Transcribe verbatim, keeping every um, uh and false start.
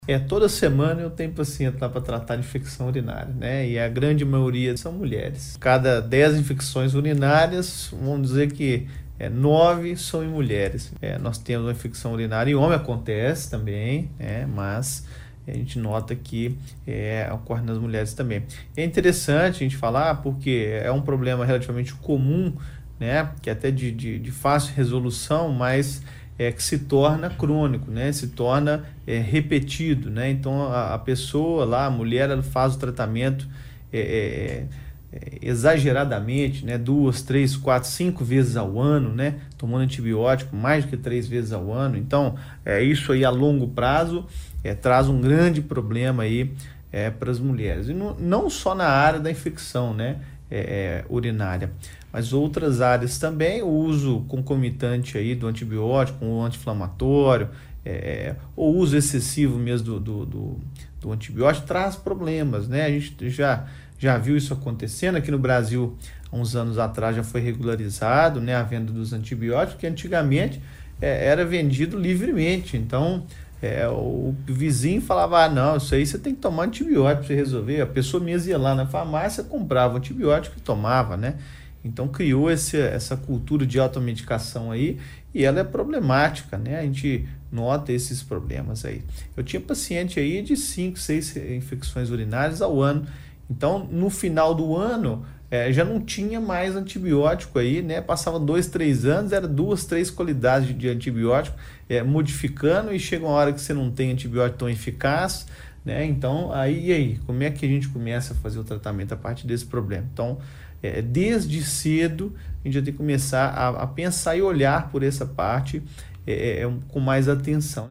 É, toda semana eu tenho paciente lá para tratar de infecção urinária, né? E a grande maioria são mulheres. Cada dez infecções urinárias, vamos dizer que é, nove são em mulheres. É, nós temos uma infecção urinária em homem, acontece também, né? Mas a gente nota que é, ocorre nas mulheres também. É interessante a gente falar porque é um problema relativamente comum, né? Que é até de, de, de fácil resolução, mas é, que se torna crônico, né? Se torna é, repetido, né? Então a, a pessoa lá, a mulher, ela faz o tratamento é, é, é, exageradamente, né? Duas, três, quatro, cinco vezes ao ano, né? Tomando antibiótico mais do que três vezes ao ano. Então é, isso aí a longo prazo é, traz um grande problema aí é, para as mulheres. E não, não só na área da infecção, né? É, é, urinária, mas outras áreas também, o uso concomitante aí do antibiótico, o anti-inflamatório, é, o uso excessivo mesmo do, do, do, do antibiótico traz problemas, né? A gente já, já viu isso acontecendo aqui no Brasil, há uns anos atrás já foi regularizado, né, a venda dos antibióticos, que antigamente é, era vendido livremente, então É, o vizinho falava, ah, não, isso aí você tem que tomar antibiótico para você resolver. A pessoa mesmo ia lá na farmácia, comprava antibiótico e tomava, né? Então criou esse, essa cultura de automedicação aí e ela é problemática, né? A gente nota esses problemas aí. Eu tinha paciente aí de cinco, seis infecções urinárias ao ano. Então, no final do ano, é, já não tinha mais antibiótico aí, né? Passava dois, três anos, era duas, três qualidades de, de antibiótico, é, modificando, e chega uma hora que você não tem antibiótico tão eficaz, né? Então, aí, e aí, como é que a gente começa a fazer o tratamento a partir desse problema? Então, é, desde cedo, a gente já tem que começar a, a pensar e olhar por essa parte é, é, com mais atenção.